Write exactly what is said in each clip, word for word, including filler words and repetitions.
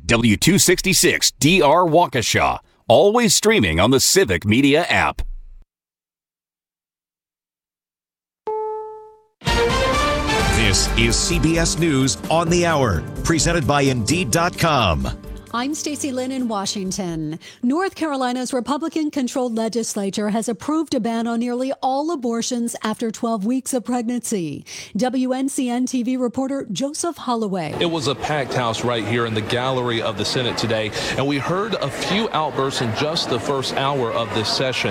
W two sixty-six D R Waukesha. Always streaming on the Civic Media app. This is C B S News on the Hour, presented by Indeed dot com. I'm Stacey Lynn in Washington. North Carolina's Republican-controlled legislature has approved a ban on nearly all abortions after twelve weeks of pregnancy. W N C N T V reporter Joseph Holloway. It was a packed house right here in the gallery of the Senate today, and we heard a few outbursts in just the first hour of this session.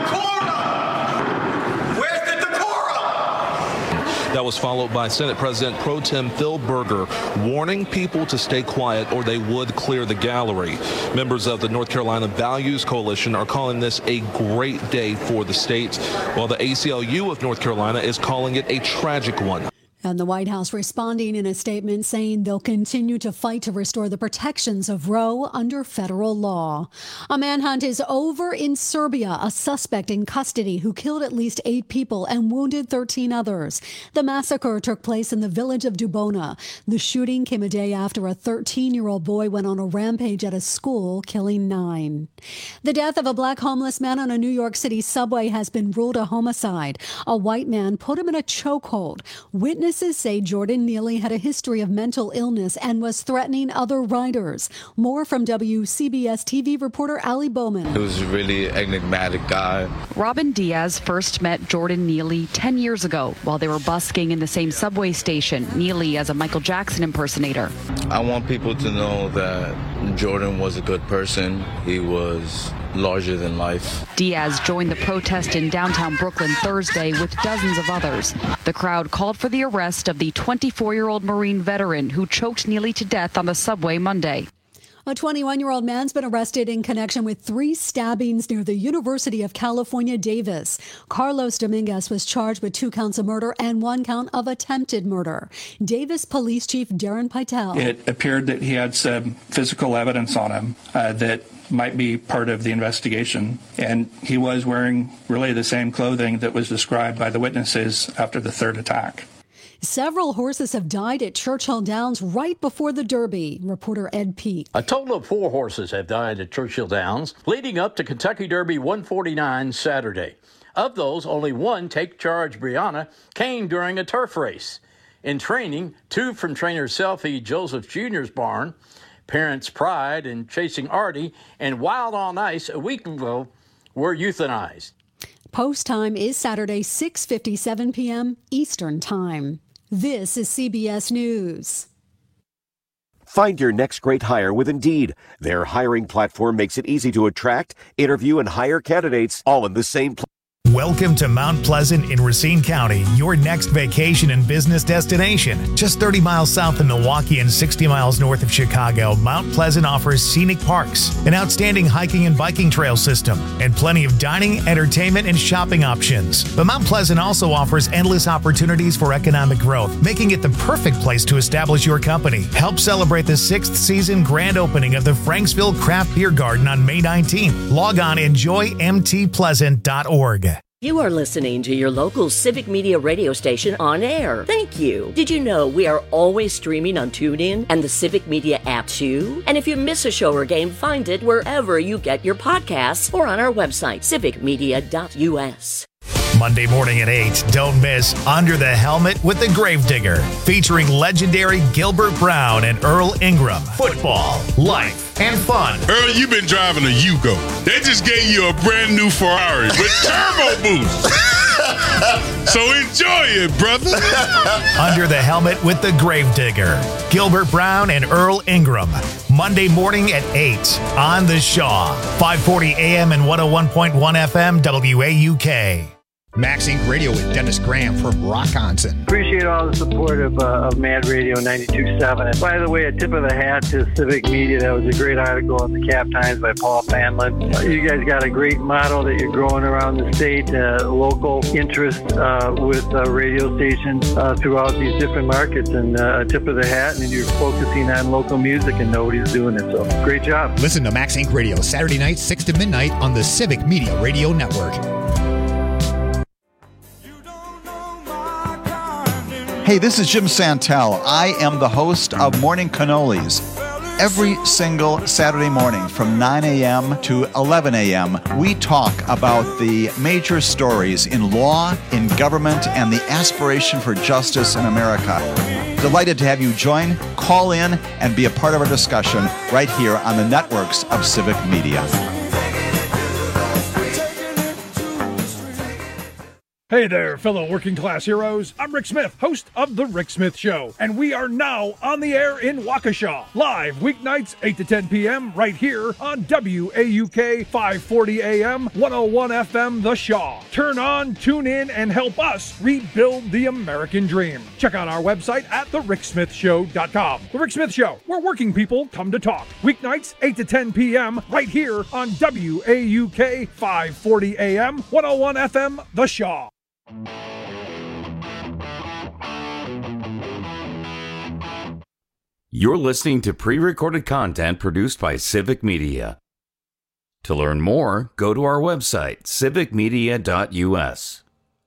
That was followed by Senate President Pro Tem Phil Berger warning people to stay quiet or they would clear the gallery. Members of the North Carolina Values Coalition are calling this a great day for the state, while the A C L U of North Carolina is calling it a tragic one. And the White House responding in a statement saying they'll continue to fight to restore the protections of Roe under federal law. A manhunt is over in Serbia. A suspect in custody who killed at least eight people and wounded thirteen others. The massacre took place in the village of Dubona. The shooting came a day after a thirteen-year-old boy went on a rampage at a school, killing nine. The death of a black homeless man on a New York City subway has been ruled a homicide. A white man put him in a chokehold. Witnesses say Jordan Neely had a history of mental illness and was threatening other riders. More from W C B S T V reporter Ali Bowman. He was a really enigmatic guy. Robin Diaz first met Jordan Neely ten years ago while they were busking in the same subway station, Neely as a Michael Jackson impersonator. I want people to know that Jordan was a good person. He was larger than life. Diaz joined the protest in downtown Brooklyn Thursday with dozens of others. The crowd called for the arrest of the twenty-four-year-old Marine veteran who choked Neely to death on the subway Monday. A twenty-one-year-old man's been arrested in connection with three stabbings near the University of California, Davis. Carlos Dominguez was charged with two counts of murder and one count of attempted murder. Davis Police Chief Darren Pytel. It appeared that he had some physical evidence on him uh, that might be part of the investigation, and he was wearing really the same clothing that was described by the witnesses after the third attack. Several horses have died at Churchill Downs right before the Derby. Reporter Ed Peak. A total of four horses have died at Churchill Downs leading up to Kentucky Derby one forty-nine Saturday. Of those, only one, Take Charge Brianna, came during a turf race. In training, two from trainer Selfie Joseph Junior's barn, Parents' Pride and Chasing Artie, and Wild on Ice a week ago were euthanized. Post time is Saturday, six fifty-seven p.m. Eastern Time. This is C B S News. Find your next great hire with Indeed. Their hiring platform makes it easy to attract, interview, and hire candidates all in the same place. Welcome to Mount Pleasant in Racine County, your next vacation and business destination. Just thirty miles south of Milwaukee and sixty miles north of Chicago, Mount Pleasant offers scenic parks, an outstanding hiking and biking trail system, and plenty of dining, entertainment, and shopping options. But Mount Pleasant also offers endless opportunities for economic growth, making it the perfect place to establish your company. Help celebrate the sixth season grand opening of the Franksville Craft Beer Garden on May nineteenth. Log on enjoy m t pleasant dot org. You are listening to your local Civic Media radio station on air. Thank you. Did you know we are always streaming on TuneIn and the Civic Media app too? And if you miss a show or game, find it wherever you get your podcasts or on our website, civic media dot u s. Monday morning at eight, don't miss Under the Helmet with the Gravedigger, featuring legendary Gilbert Brown and Earl Ingram. Football, life, and fun. Earl, you've been driving a Yugo. They just gave you a brand new Ferrari with turbo boost. So enjoy it, brother. Under the Helmet with the Gravedigger, Gilbert Brown and Earl Ingram. Monday morning at eight on The Shaw, five forty a.m. and one oh one point one F M W A U K. Max Inc Radio with Dennis Graham from Rockonson. Appreciate all the support of, uh, of Mad Radio ninety-two point seven. And by the way, a tip of the hat to Civic Media. That was a great article in the Cap Times by Paul Fanlin. Uh, you guys got a great model that you're growing around the state, uh, local interest uh, with uh, radio stations uh, throughout these different markets. And uh, a tip of the hat, and you're focusing on local music, and nobody's doing it. So great job. Listen to Max Inc Radio Saturday night, six to midnight on the Civic Media Radio Network. Hey, this is Jim Santel. I am the host of Morning Cannolis. Every single Saturday morning from nine a.m. to eleven a.m., we talk about the major stories in law, in government, and the aspiration for justice in America. Delighted to have you join, call in, and be a part of our discussion right here on the networks of Civic Media. Hey there, fellow working class heroes. I'm Rick Smith, host of The Rick Smith Show, and we are now on the air in Waukesha, live weeknights eight to ten p.m. right here on W A U K five forty A M, one oh one F M The Shaw. Turn on, tune in, and help us rebuild the American dream. Check out our website at the rick smith show dot com. The Rick Smith Show, where working people come to talk. Weeknights eight to ten p.m. right here on W A U K five forty A M, one oh one F M The Shaw. You're listening to pre-recorded content produced by Civic Media. To learn more, go to our website, civic media dot u s.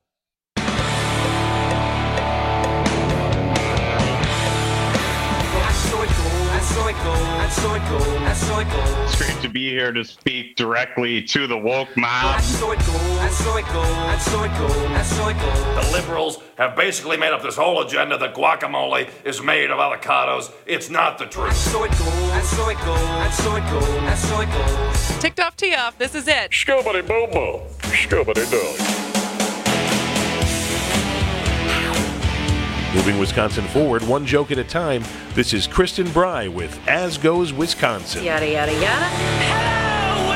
It's great to be here to speak directly to the woke mob. The liberals have basically made up this whole agenda that guacamole is made of avocados. It's not the truth. Ticked off, tee off. This is it. Scoobity boo boo. Scoobity doo. Moving Wisconsin forward, one joke at a time. This is Kristen Bry with As Goes Wisconsin. Yada, yada, yada. Hello,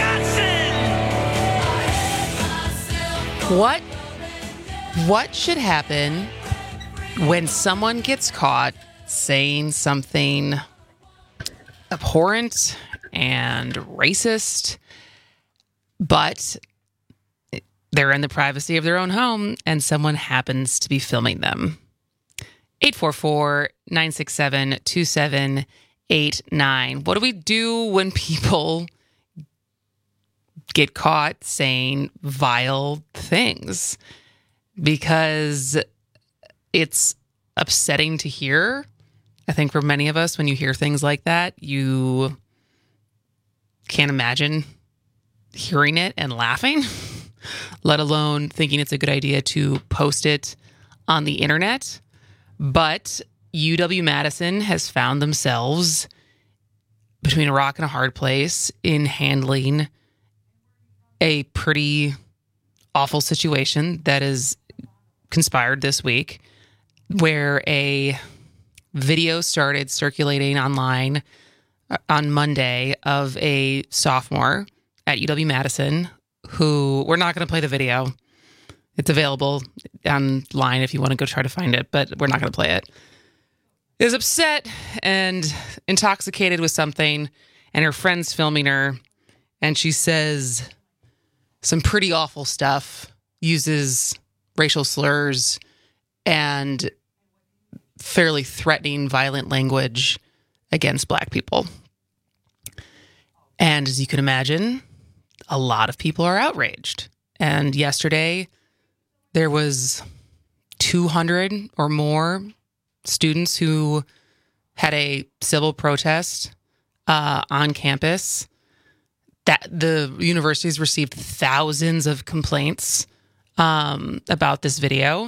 Wisconsin! What, what should happen when someone gets caught saying something abhorrent and racist, but they're in the privacy of their own home and someone happens to be filming them? eight four four, nine six seven, two seven eight nine. What do we do when people get caught saying vile things? Because it's upsetting to hear. I think for many of us, when you hear things like that, you can't imagine hearing it and laughing, let alone thinking it's a good idea to post it on the internet. But U W-Madison has found themselves between a rock and a hard place in handling a pretty awful situation that is conspired this week, where a video started circulating online on Monday of a sophomore at U W-Madison who, we're not going to play the video. It's available online if you want to go try to find it, but we're not going to play it. Is upset and intoxicated with something, and her friend's filming her, and she says some pretty awful stuff, uses racial slurs and fairly threatening, violent language against Black people. And as you can imagine, a lot of people are outraged. And yesterday, there was two hundred or more students who had a civil protest uh, on campus. That the universities received thousands of complaints um, about this video.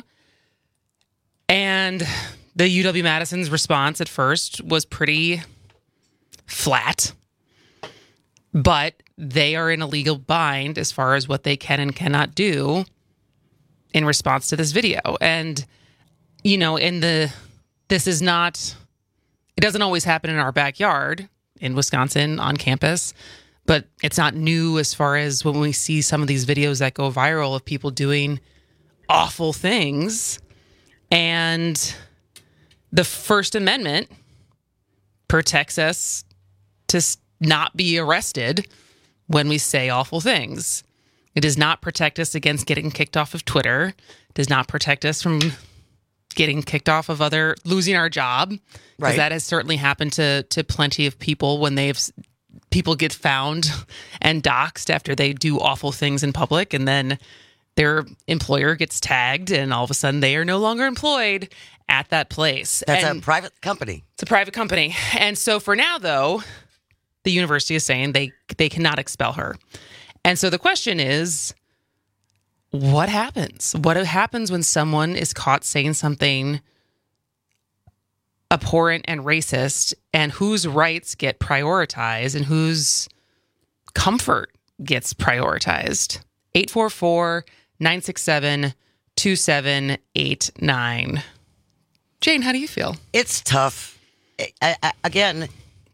And the U W-Madison's response at first was pretty flat. But they are in a legal bind as far as what they can and cannot do in response to this video. And, you know, in the, this is not, it doesn't always happen in our backyard in Wisconsin on campus, but it's not new as far as when we see some of these videos that go viral of people doing awful things. And the First Amendment protects us to not be arrested when we say awful things. It does not protect us against getting kicked off of Twitter. It does not protect us from getting kicked off of other, losing our job. Because Right. that has certainly happened to to plenty of people when they've, people get found and doxxed after they do awful things in public, and then their employer gets tagged and all of a sudden they are no longer employed. at that place. That's and a private company. It's a private company. And so for now, though, the university is saying they they cannot expel her. And so the question is, what happens? What happens when someone is caught saying something abhorrent and racist, and whose rights get prioritized and whose comfort gets prioritized? eight four four, nine six seven, two seven eight nine. Jane, how do you feel? It's tough. I, I, again,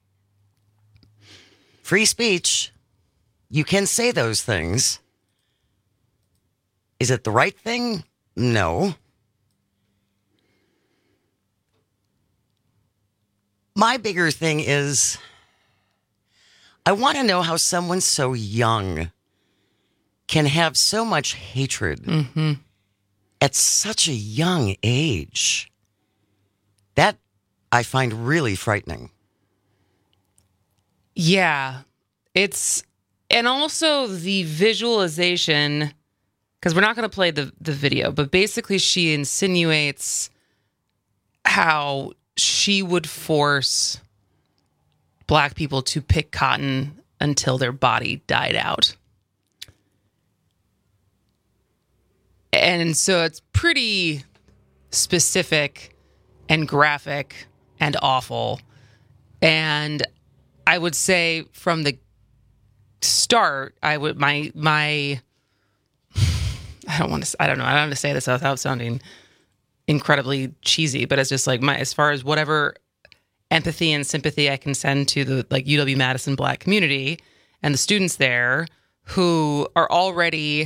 free speech. You can say those things. Is it the right thing? No. My bigger thing is, I want to know how someone so young can have so much hatred mm-hmm. at such a young age. That I find really frightening. Yeah, it's, and also the visualization, because we're not going to play the, the video, but basically she insinuates how she would force black people to pick cotton until their body died out. And so it's pretty specific and graphic and awful. And I would say from the start, I would, my, my, I don't want to, I don't know, I don't want to say this without sounding incredibly cheesy, but it's just like my, as far as whatever empathy and sympathy I can send to the like U W-Madison Black community and the students there who are already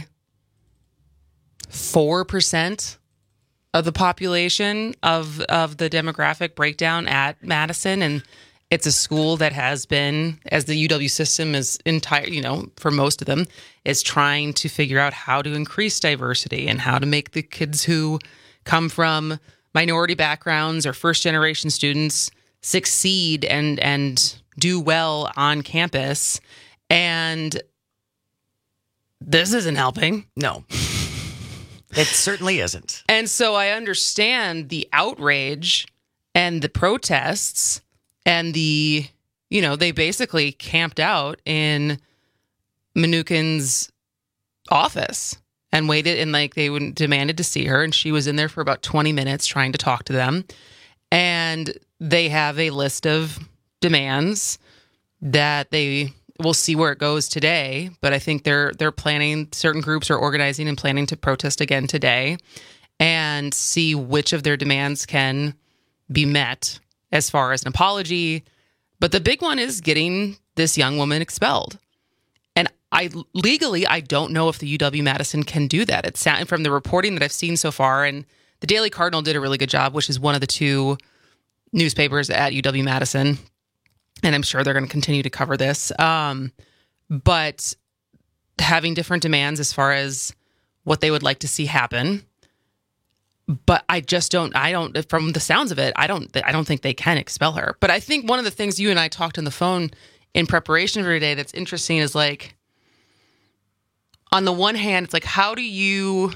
four percent of the population of of the demographic breakdown at Madison, and it's a school that has been, as the U W system is entire, you know, for most of them, is trying to figure out how to increase diversity and how to make the kids who come from minority backgrounds or first generation students succeed and and do well on campus. And this isn't helping. No. It certainly isn't. And so I understand the outrage and the protests and the, you know, they basically camped out in Mnuchin's office and waited, and like they would, demanded to see her. And she was in there for about twenty minutes trying to talk to them. And they have a list of demands that they will see where it goes today. But I think they're they're planning, certain groups are organizing and planning to protest again today and see which of their demands can be met as far as an apology. But the big one is getting this young woman expelled. And I legally, I don't know if the U W-Madison can do that. It's from the reporting that I've seen so far, and the Daily Cardinal did a really good job, which is one of the two newspapers at U W-Madison. And I'm sure they're going to continue to cover this. Um, but having different demands as far as what they would like to see happen. But I just don't, I don't, from the sounds of it, I don't, I don't think they can expel her. But I think one of the things you and I talked on the phone in preparation for today that's interesting is like, on the one hand, it's like, how do you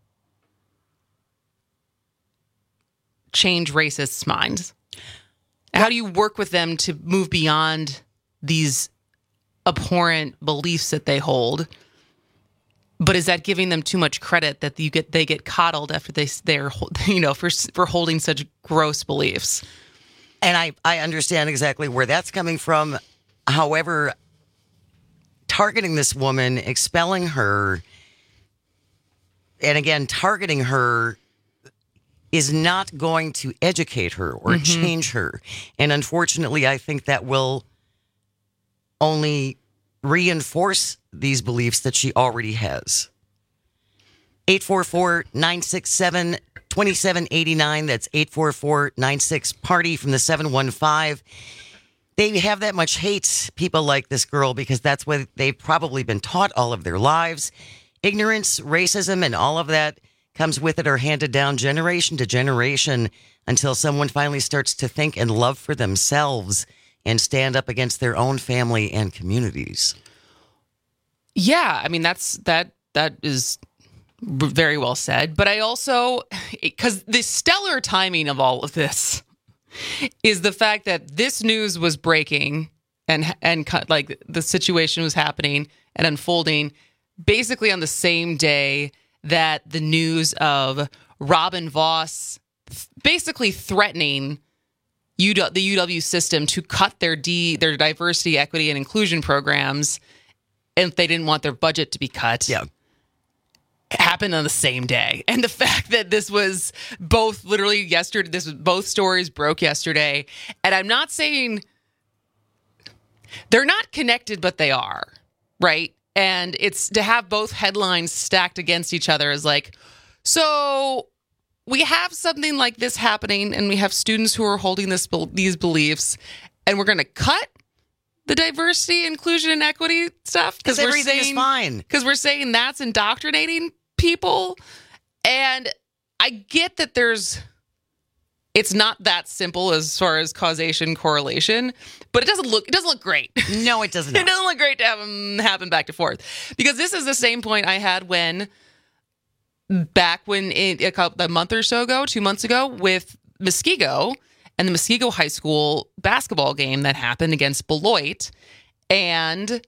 change racists' minds? How do you work with them to move beyond these abhorrent beliefs that they hold? But is that giving them too much credit that you get they get coddled after they they're you know for for holding such gross beliefs? And I I understand exactly where that's coming from. However, targeting this woman, expelling her, and again targeting her, is not going to educate her or mm-hmm. change her. And unfortunately, I think that will only reinforce these beliefs that she already has. eight four four, nine six seven, two seven eight nine. That's eight four four, nine six, party from the seven one five. They have that much hate, people like this girl, because that's what they've probably been taught all of their lives. Ignorance, racism, and all of that comes with it or handed down generation to generation until someone finally starts to think and love for themselves and stand up against their own family and communities. Yeah, I mean, that's that that is Very well said. But I also, because the stellar timing of all of this is the fact that this news was breaking and and like the situation was happening and unfolding basically on the same day that the news of Robin Vos basically threatening U W, the U W system to cut their D their diversity, equity, and inclusion programs, and if they didn't want their budget to be cut. Yeah. Happened on the same day. And the fact that this was both literally yesterday, this was both stories broke yesterday. And I'm not saying they're not connected, but they are, right? And it's to have both headlines stacked against each other is like, so we have something like this happening and we have students who are holding this these beliefs and we're going to cut the diversity, inclusion, and equity stuff because everything saying, is fine. Because we're saying that's indoctrinating people. And I get that there's, it's not that simple as far as causation correlation, but it doesn't look, it doesn't look great. No, it doesn't. It doesn't look great to have them happen back to forth, because this is the same point I had when, back when it, a, couple, a month or so ago, two months ago with Muskego and the Muskego High School basketball game that happened against Beloit. And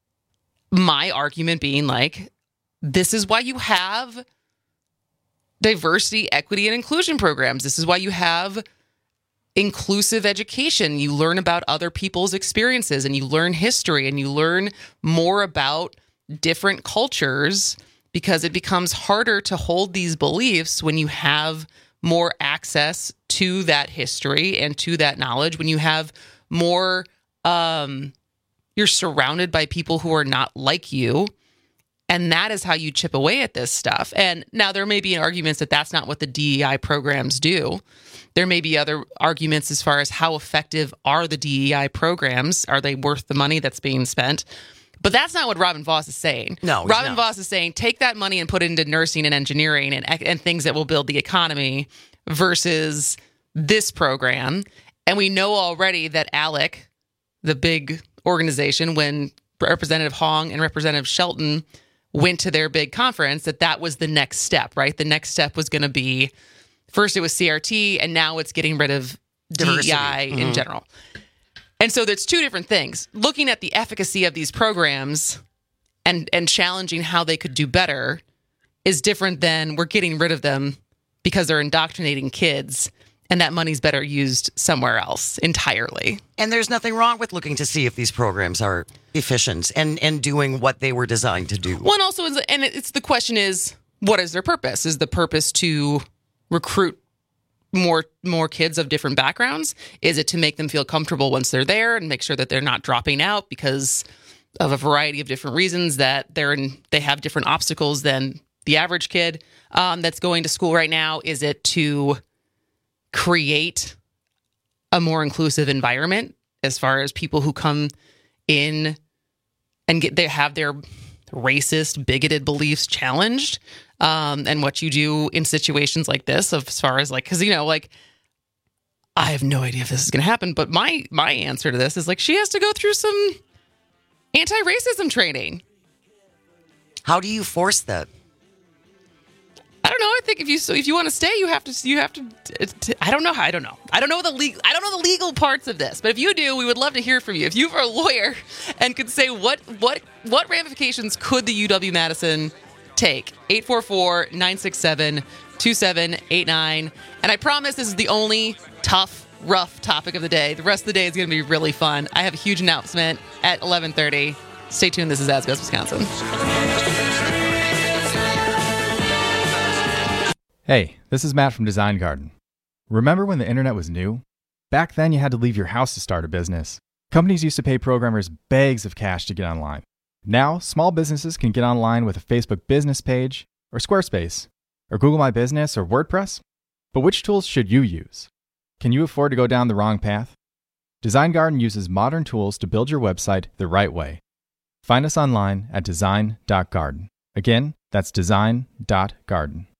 my argument being like, this is why you have diversity, equity, and inclusion programs. This is why you have inclusive education. You learn about other people's experiences and you learn history and you learn more about different cultures, because it becomes harder to hold these beliefs when you have more access to that history and to that knowledge, when you have more, um, you're surrounded by people who are not like you. And that is how you chip away at this stuff. And now there may be arguments that that's not what the D E I programs do. There may be other arguments as far as how effective are the D E I programs? Are they worth the money that's being spent? But that's not what Robin Vos is saying. No, Robin not. Vos is saying take that money and put it into nursing and engineering and, and things that will build the economy versus this program. And we know already that ALEC, the big organization, when Representative Hong and Representative Shelton went to their big conference, that that was the next step, right? The next step was going to be, first it was C R T, and now it's getting rid of Diversity. D E I mm-hmm. in general. And so there's two different things. Looking at the efficacy of these programs and and challenging how they could do better is different than we're getting rid of them because they're indoctrinating kids and that money's better used somewhere else entirely. And there's nothing wrong with looking to see if these programs are efficient and, and doing what they were designed to do. Well, and also, is, and it's the question is, what is their purpose? Is the purpose to recruit more more kids of different backgrounds? Is it to make them feel comfortable once they're there and make sure that they're not dropping out because of a variety of different reasons, that they're in, they have different obstacles than the average kid um, that's going to school right now? Is it to create a more inclusive environment as far as people who come in and get they have their racist, bigoted beliefs challenged? Um, and what you do in situations like this, of as far as like, because, you know, like, I have no idea if this is going to happen, but my my answer to this is like, she has to go through some anti-racism training. How do you force that? I don't know. I think if you so if you want to stay, you have to you have to. I don't know how. I don't know. I don't know the legal. I don't know the legal parts of this. But if you do, we would love to hear from you. If you are a lawyer and could say what what what ramifications could the U W Madison take? eight four four, nine six seven, two seven eight nine. And I promise this is the only tough, rough topic of the day. The rest of the day is going to be really fun. I have a huge announcement at eleven thirty. Stay tuned. This is As Goes Wisconsin. Hey, this is Matt from Design Garden. Remember when the internet was new? Back then you had to leave your house to start a business. Companies used to pay programmers bags of cash to get online. Now, small businesses can get online with a Facebook business page, or Squarespace, or Google My Business, or WordPress. But which tools should you use? Can you afford to go down the wrong path? Design Garden uses modern tools to build your website the right way. Find us online at design dot garden. Again, that's design dot garden.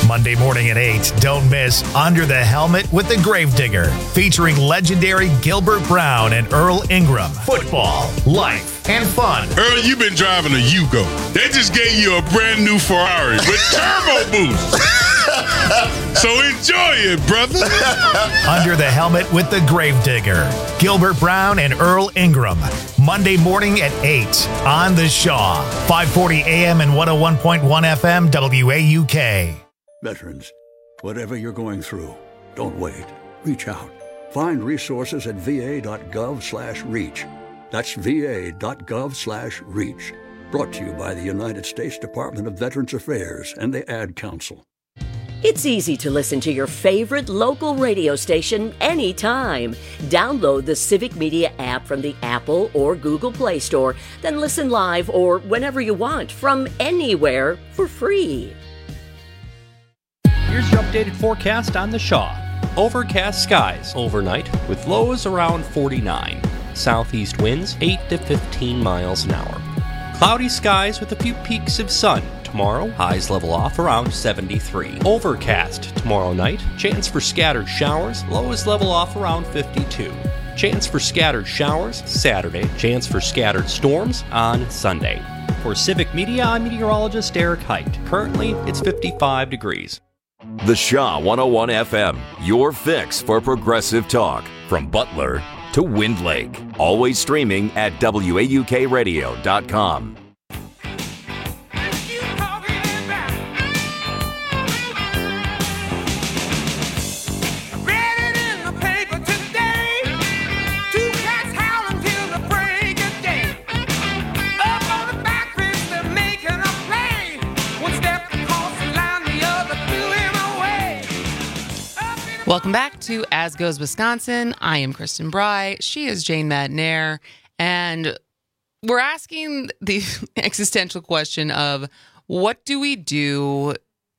Monday morning at eight. Don't miss Under the Helmet with the Gravedigger, featuring legendary Gilbert Brown and Earl Ingram. Football, life, and fun. Earl, you've been driving a Yugo. They just gave you a brand new Ferrari with turbo boost. So enjoy it, brother. Under the Helmet with the Gravedigger, Gilbert Brown and Earl Ingram. Monday morning at eight on The Shaw. five forty a.m. and one oh one point one F M W A U K. Veterans, whatever you're going through, don't wait. Reach out. Find resources at va.gov slash reach. That's va.gov slash reach. Brought to you by the United States Department of Veterans Affairs and the Ad Council. It's easy to listen to your favorite local radio station anytime. Download the Civic Media app from the Apple or Google Play Store, then listen live or whenever you want from anywhere for free. Here's your updated forecast on the Shaw. Overcast skies overnight with lows around forty-nine. Southeast winds eight to fifteen miles an hour. Cloudy skies with a few peaks of sun. Tomorrow, highs level off around seventy-three. Overcast tomorrow night. Chance for scattered showers. Lows level off around fifty-two. Chance for scattered showers Saturday. Chance for scattered storms on Sunday. For Civic Media, I'm meteorologist Eric Height. Currently, it's fifty-five degrees. The Shaw one oh one F M, your fix for progressive talk. From Butler to Wind Lake. Always streaming at W A U K radio dot com. Welcome back to As Goes Wisconsin. I am Kristen Bry. She is Jane Madnair. And we're asking the existential question of what do we do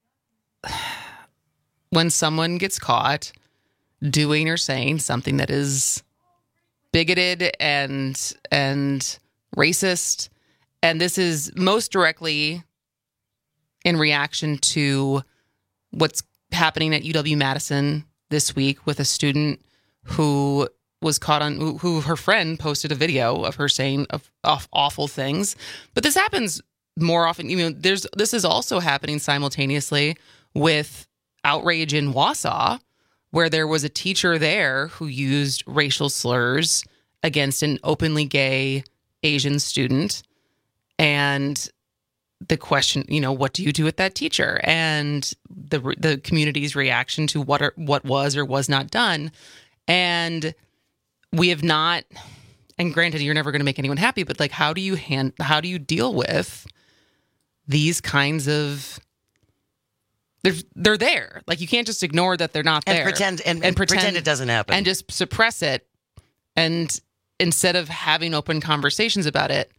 when someone gets caught doing or saying something that is bigoted and and racist? And this is most directly in reaction to what's happening at U W-Madison this week with a student who was caught on, who, who her friend posted a video of her saying of, of awful things. But this happens more often. You know, there's this is also happening simultaneously with outrage in Wausau, where there was a teacher there who used racial slurs against an openly gay Asian student. And the question, you know, what do you do with that teacher? And the the community's reaction to what are, what was or was not done. And we have not, and granted, you're never going to make anyone happy, but like, how do you hand, how do you deal with these kinds of, they're, they're there. Like, you can't just ignore that they're not and there. Pretend, and, and pretend, pretend it doesn't happen. And just suppress it. And instead of having open conversations about it.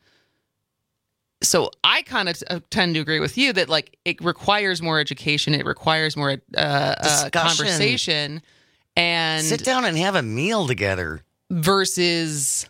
So I kind of t- tend to agree with you that, like, it requires more education. It requires more uh, uh, conversation. And sit down and have a meal together. Versus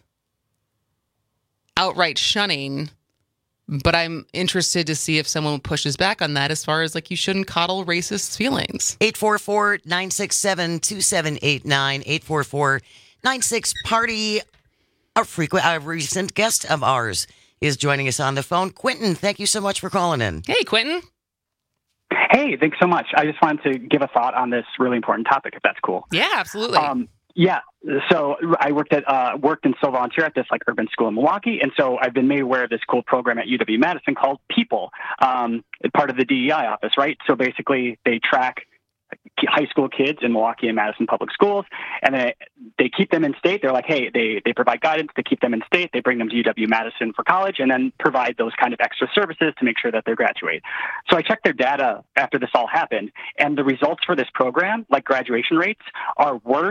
outright shunning. But I'm interested to see if someone pushes back on that as far as, like, you shouldn't coddle racist feelings. eight four four, nine six seven, two seven eight nine, eight four four, nine six Party. A frequent, a recent guest of ours is joining us on the phone. Quentin, thank you so much for calling in. Hey, Quentin. Hey, thanks so much. I just wanted to give a thought on this really important topic, if that's cool. Yeah, absolutely. Um, yeah. So I worked at uh, worked and still volunteer at this like urban school in Milwaukee, and so I've been made aware of this cool program at U W-Madison called People, um, part of the D E I office, right? So basically, they track high school kids in Milwaukee and Madison public schools, and they, they keep them in state. They're like, hey, they, they provide guidance to keep them in state. They bring them to U W-Madison for college, and then provide those kind of extra services to make sure that they graduate. So I checked their data after this all happened, and the results for this program, like graduation rates, are worse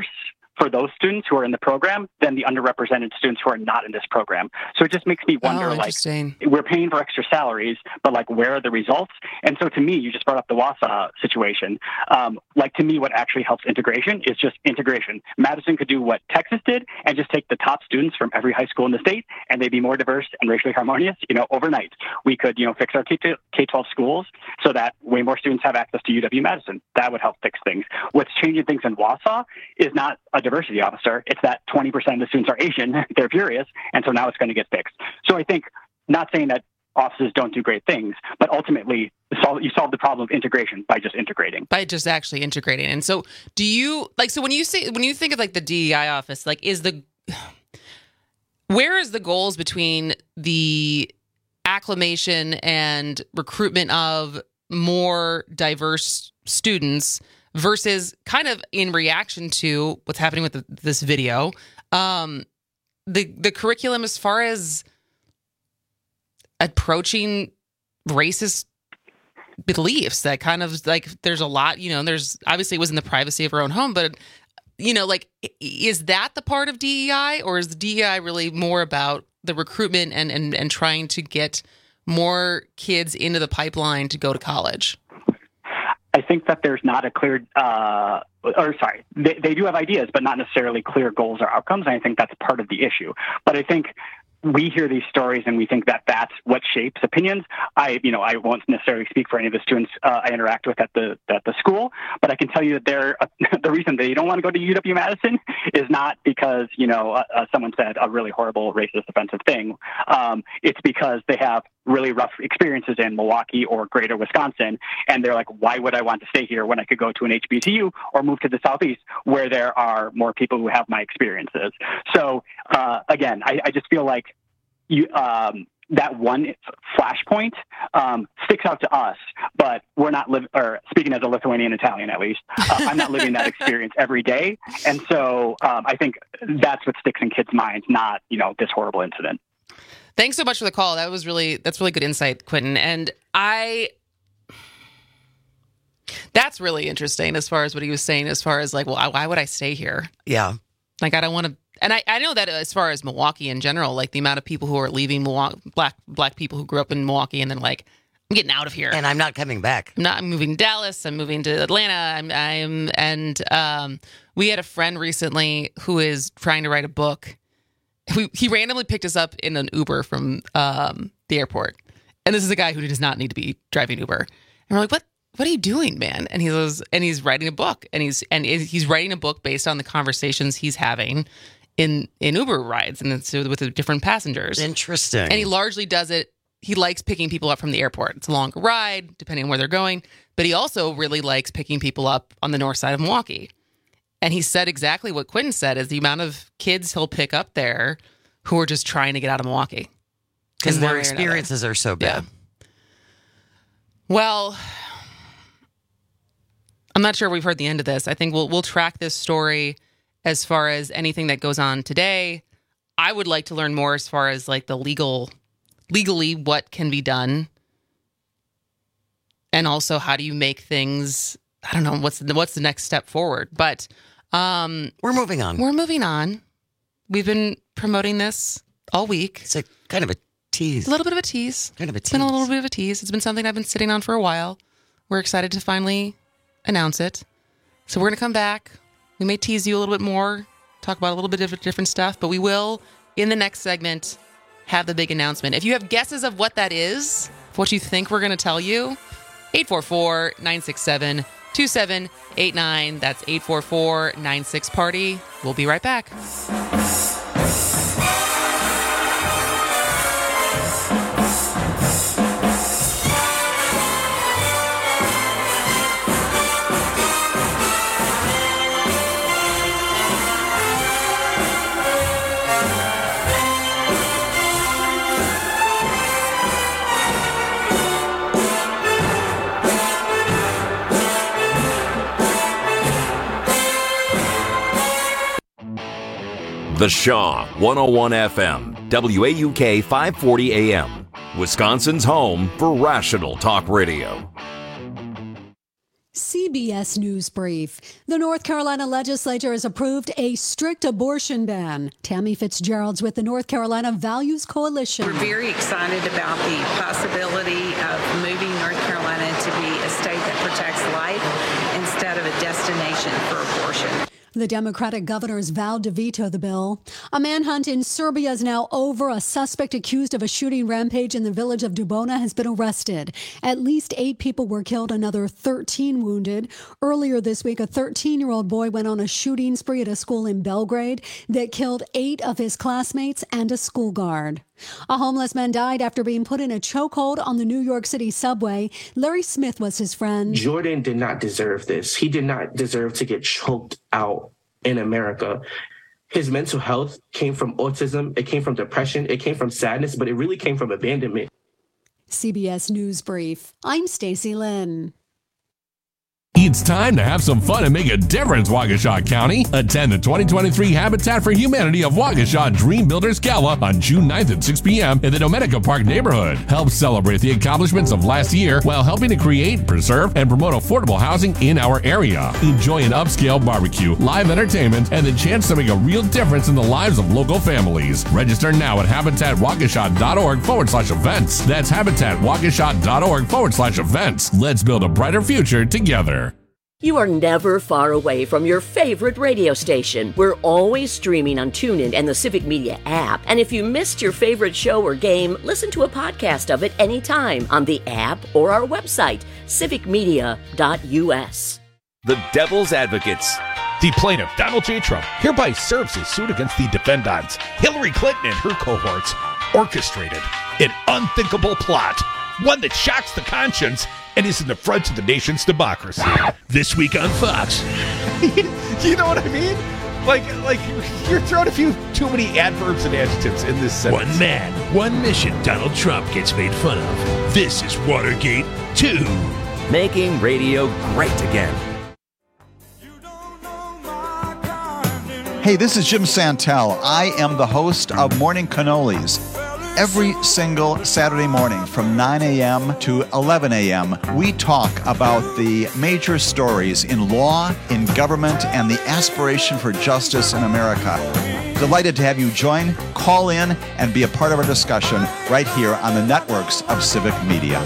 for those students who are in the program than the underrepresented students who are not in this program. So it just makes me wonder, Oh, like, interesting. we're paying for extra salaries, but like, where are the results? And so to me, you just brought up the Wausau situation. Um, like, to me, what actually helps integration is just integration. Madison could do what Texas did and just take the top students from every high school in the state, and they'd be more diverse and racially harmonious, you know, overnight. We could, you know, fix our K twelve schools so that way more students have access to U W-Madison. That would help fix things. What's changing things in Wausau is not a diversity officer. It's that twenty percent of the students are Asian. They're furious. And so now it's going to get fixed. So I think, not saying that offices don't do great things, but ultimately sol- you solve the problem of integration by just integrating. By just actually integrating. And so do you, like, so when you say, when you think of like the D E I office, like, is the, where is the goals between the acclimation and recruitment of more diverse students versus kind of in reaction to what's happening with the, this video, um, the the curriculum as far as approaching racist beliefs that kind of like there's a lot, you know, there's obviously it was in the privacy of her own home, but you know, like, is that the part of D E I, or is the D E I really more about the recruitment and and and trying to get more kids into the pipeline to go to college? I think that there's not a clear, uh, or sorry, they, they do have ideas, but not necessarily clear goals or outcomes. And I think that's part of the issue. But I think we hear these stories and we think that that's what shapes opinions. I, you know, I won't necessarily speak for any of the students uh, I interact with at the at the school, but I can tell you that they're uh, the reason they don't want to go to U W-Madison is not because, you know, uh, uh, someone said a really horrible, racist, offensive thing. Um, it's because they have really rough experiences in Milwaukee or greater Wisconsin, and they're like, why would I want to stay here when I could go to an H B C U or move to the Southeast where there are more people who have my experiences? So uh, again, I, I just feel like you, um, that one flashpoint um, sticks out to us, but we're not living, or speaking as a Lithuanian Italian at least, uh, I'm not living that experience every day. And so um, I think that's what sticks in kids' minds, not, you know, this horrible incident. Thanks so much for the call. That was really, that's really good insight, Quentin. And I, that's really interesting as far as what he was saying, as far as like, well, why would I stay here? Yeah. Like, I don't want to, and I, I know that as far as Milwaukee in general, like the amount of people who are leaving Milwaukee, black, black people who grew up in Milwaukee and then like, I'm getting out of here. And I'm not coming back. I'm not, I'm moving to Dallas. I'm moving to Atlanta. I'm, I'm, and um, we had a friend recently who is trying to write a book. We, he randomly picked us up in an Uber from um, the airport. And this is a guy who does not need to be driving Uber. And we're like, what, what are you doing, man? And he goes, and he's writing a book and he's, and he's writing a book based on the conversations he's having in, in Uber rides and it's with the different passengers. Interesting. And he largely does it. He likes picking people up from the airport. It's a longer ride, depending on where they're going. But he also really likes picking people up on the north side of Milwaukee. And he said exactly what Quentin said, is the amount of kids he'll pick up there who are just trying to get out of Milwaukee. Because their experiences are so bad. Yeah. Well, I'm not sure we've heard the end of this. I think we'll we'll track this story as far as anything that goes on today. I would like to learn more as far as like the legal, legally what can be done. And also, how do you make things, I don't know, what's the, what's the next step forward? But um, we're moving on. We're moving on. We've been promoting this all week. It's a kind of a tease. A little bit of a tease. Kind of a It's tease. been a little bit of a tease. It's been something I've been sitting on for a while. We're excited to finally announce it. So we're going to come back. We may tease you a little bit more, talk about a little bit of different stuff, but we will, in the next segment, have the big announcement. If you have guesses of what that is, what you think we're going to tell you, eight four four, nine six seven, two seven eight nine. That's eight four four, nine six, party. We'll be right back. The Shaw one oh one F M, W A U K five forty A M, Wisconsin's home for rational talk radio. C B S News Brief. The North Carolina legislature has approved a strict abortion ban. Tammy Fitzgerald's with the North Carolina Values Coalition. We're very excited about the possibility of moving North Carolina to be a state that protects life instead of a destination for abortion. The Democratic governors vowed to veto the bill. A manhunt in Serbia is now over. A suspect accused of a shooting rampage in the village of Dubona has been arrested. At least eight people were killed, another thirteen wounded. Earlier this week, a thirteen-year-old boy went on a shooting spree at a school in Belgrade that killed eight of his classmates and a school guard. A homeless man died after being put in a chokehold on the New York City subway. Larry Smith was his friend. Jordan did not deserve this. He did not deserve to get choked out in America. His mental health came from autism. It came from depression. It came from sadness, but it really came from abandonment. C B S News Brief. I'm Stacey Lynn. It's time to have some fun and make a difference, Waukesha County. Attend the twenty twenty-three Habitat for Humanity of Waukesha Dream Builders Gala on June ninth at six p.m. in the Domenica Park neighborhood. Help celebrate the accomplishments of last year while helping to create, preserve, and promote affordable housing in our area. Enjoy an upscale barbecue, live entertainment, and the chance to make a real difference in the lives of local families. Register now at habitatwaukesha.org forward slash events. That's habitatwaukesha.org forward slash events. Let's build a brighter future together. You are never far away from your favorite radio station. We're always streaming on TuneIn and the Civic Media app. And if you missed your favorite show or game, listen to a podcast of it anytime on the app or our website, civic media dot u s. The Devil's Advocates. The plaintiff, Donald J. Trump, hereby serves his suit against the defendants, Hillary Clinton and her cohorts, orchestrated an unthinkable plot, one that shocks the conscience and is in the front of the nation's democracy. This week on Fox. You know what I mean? Like, like you're throwing a few too many adverbs and adjectives in this sentence. One man, one mission. Donald Trump gets made fun of. This is Watergate two. Making radio great again. Hey, this is Jim Santel. I am the host of Morning Cannolis. Every single Saturday morning from nine a.m. to eleven a.m., we talk about the major stories in law, in government, and the aspiration for justice in America. Delighted to have you join, call in, and be a part of our discussion right here on the networks of Civic Media.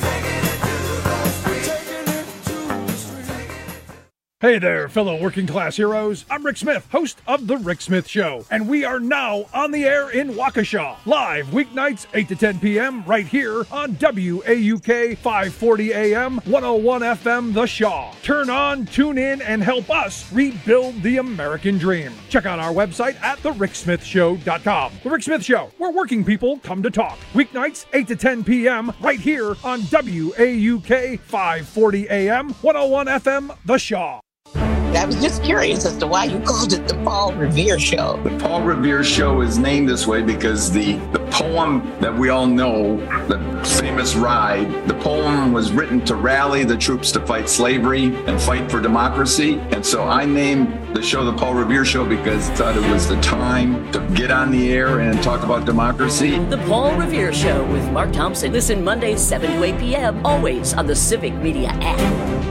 Hey there, fellow working class heroes. I'm Rick Smith, host of The Rick Smith Show, and we are now on the air in Waukesha, live weeknights eight to ten p.m. right here on W A U K five forty A M, one oh one F M The Shaw. Turn on, tune in, and help us rebuild the American dream. Check out our website at the rick smith show dot com. The Rick Smith Show, where working people come to talk. Weeknights eight to ten p.m. right here on W A U K five forty A M, one oh one F M The Shaw. I was just curious as to why you called it the Paul Revere Show. The Paul Revere Show is named this way because the, the poem that we all know, the famous Ride, the poem was written to rally the troops to fight slavery and fight for democracy. And so I named the show the Paul Revere Show because I thought it was the time to get on the air and talk about democracy. The Paul Revere Show with Mark Thompson. Listen Mondays seven to eight p.m. always on the Civic Media app.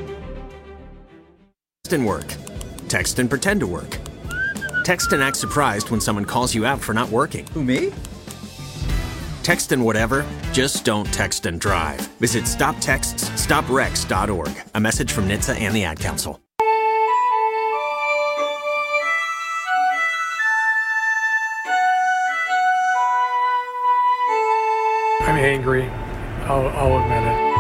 Text and work. Text and pretend to work. Text and act surprised when someone calls you out for not working. Who, me? Text and whatever, just don't text and drive. Visit stop texts stop wrecks dot org. A message from N H T S A and the Ad Council. I'm angry. I'll, I'll admit it.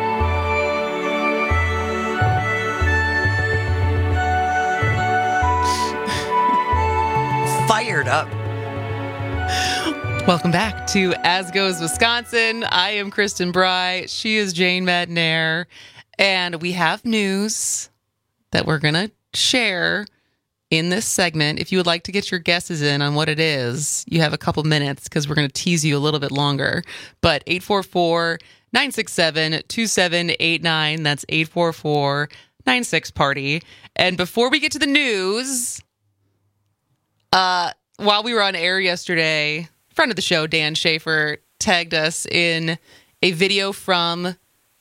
Fired up. Welcome back to As Goes Wisconsin. I am Kristen Bry. She is Jane Madnair. And we have news that we're going to share in this segment. If you would like to get your guesses in on what it is, you have a couple minutes because we're going to tease you a little bit longer. But eight four four, nine six seven, two seven eight nine. That's eight four four, nine six, party. And before we get to the news... Uh, while we were on air yesterday, friend of the show, Dan Schaefer, tagged us in a video from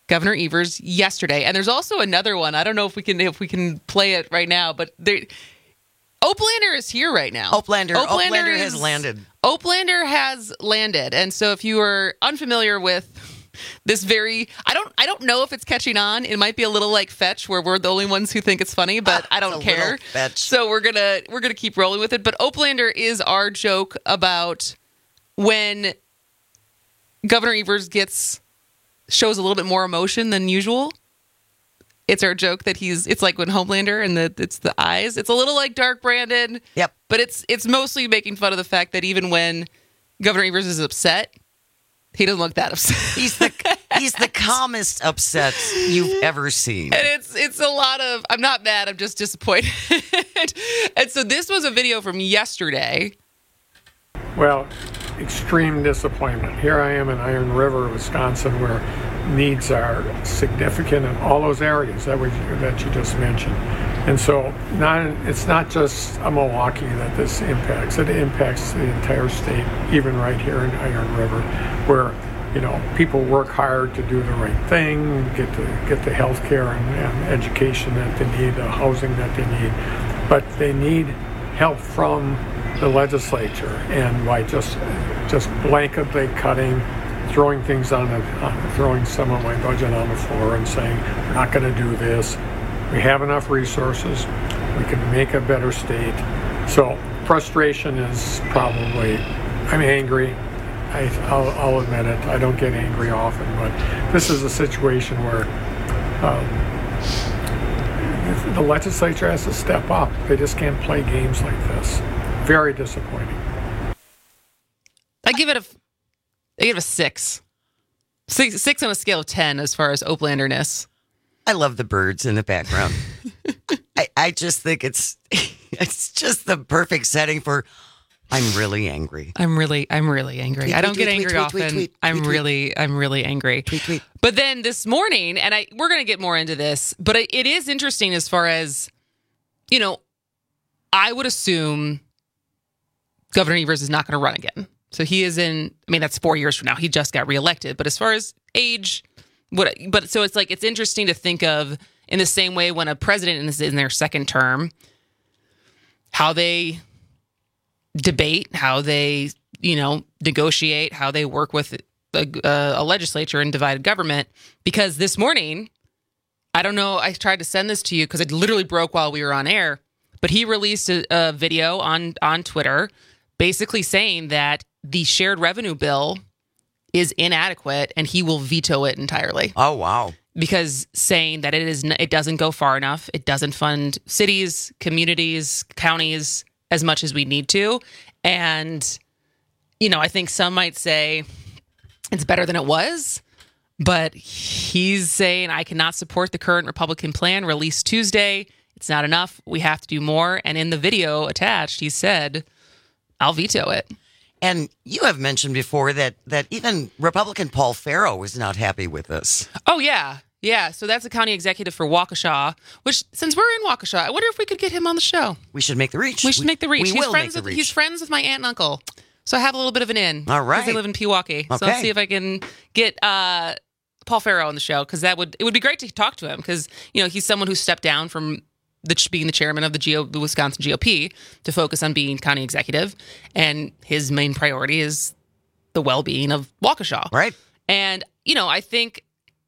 Governor Evers yesterday. And there's also another one. I don't know if we can if we can play it right now, but there, Oplander is here right now. Oplander, Oplander, Oplander is, has landed. Oplander has landed. And so if you are unfamiliar with this very, I don't I don't know if it's catching on. It might be a little like Fetch, where we're the only ones who think it's funny, but I don't care. So we're gonna we're gonna keep rolling with it. But Oplander is our joke about when Governor Evers gets shows a little bit more emotion than usual. It's our joke that he's it's like when Homelander and the it's the eyes. It's a little like Dark Brandon. Yep. But it's it's mostly making fun of the fact that even when Governor Evers is upset, he doesn't look that upset. He's the he's the calmest upset you've ever seen. And it's it's a lot of I'm not mad, I'm just disappointed. And so this was a video from yesterday. Well, extreme disappointment. Here I am in Iron River, Wisconsin, where needs are significant in all those areas that we that you just mentioned. And so not, it's not just a Milwaukee that this impacts. It impacts the entire state, even right here in Iron River, where you know people work hard to do the right thing, get the get the health care and, and education that they need, the housing that they need, but they need help from the legislature, and by just just blanketly cutting, throwing things on, the, on throwing some of my budget on the floor and saying we're not going to do this. We have enough resources. We can make a better state. So frustration is probably. I'm angry. I, I'll, I'll admit it. I don't get angry often, but this is a situation where um, the legislature has to step up. They just can't play games like this. Very disappointing. I give it a, I give it a six. Six, six on a scale of ten as far as Oplanderness. I love the birds in the background. I, I just think it's it's just the perfect setting for I'm really angry. I'm really I'm really angry. Tweet, I don't tweet, get tweet, angry tweet, often. tweet, tweet, I'm tweet, really I'm really angry. Tweet, tweet. But then this morning, and I we're going to get more into this, but it, it is interesting as far as, you know, I would assume Governor Evers is not going to run again. So he is in, I mean, that's four years from now. He just got reelected. But as far as age, what? But so it's like, it's interesting to think of in the same way when a president is in their second term, how they debate, how they, you know, negotiate, how they work with a, a legislature and divided government. Because this morning, I don't know, I tried to send this to you because it literally broke while we were on air, but he released a, a video on, on Twitter basically saying that the shared revenue bill is inadequate and he will veto it entirely. Oh, wow. Because saying that it is, it doesn't go far enough. It doesn't fund cities, communities, counties as much as we need to. And, you know, I think some might say it's better than it was, but he's saying I cannot support the current Republican plan released Tuesday. It's not enough. We have to do more. And in the video attached, he said, I'll veto it. And you have mentioned before that that even Republican Paul Farrow was not happy with this. Oh, yeah. Yeah. So that's the county executive for Waukesha, which since we're in Waukesha, I wonder if we could get him on the show. We should make the reach. We should make the reach. We he's will friends make the with, reach. He's friends with my aunt and uncle. So I have a little bit of an in. All right. Because they live in Pewaukee. So Okay. let's see if I can get uh, Paul Farrow on the show, because that would it would be great to talk to him, because, you know, he's someone who stepped down from the, being the chairman of the, G O, the Wisconsin G O P to focus on being county executive. And his main priority is the well-being of Waukesha. Right. And, you know, I think